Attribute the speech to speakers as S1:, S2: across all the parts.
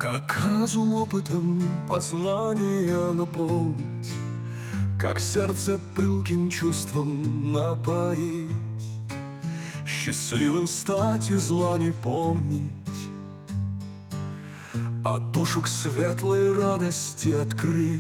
S1: Как разум опытом познания наполнить, как сердце пылким чувством напоить, счастливым стать и зла не помнить, а душу к светлой радости открыть.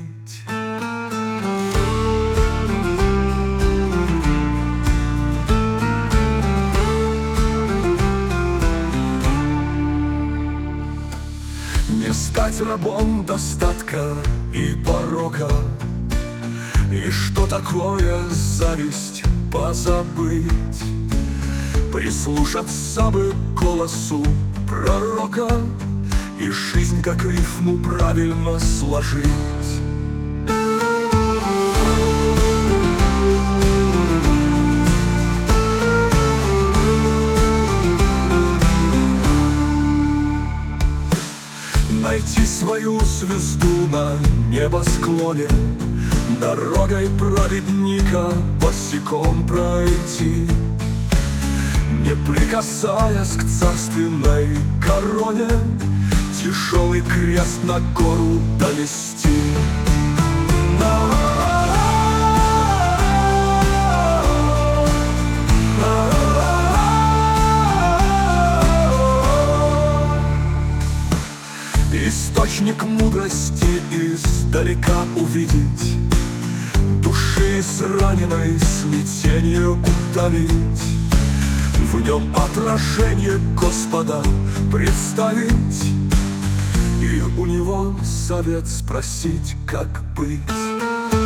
S1: Не стать рабом достатка и порока, и что такое зависть позабыть, прислушаться бы к голосу пророка и жизнь как рифму правильно сложить. Найти свою звезду на небосклоне, дорогой праведника босиком пройти, не прикасаясь к царственной короне, тяжелый крест на гору донести. Источник мудрости издалека увидеть, души израненной смятенью утолить, в нем отражение Господа представить и у него совет спросить, как быть.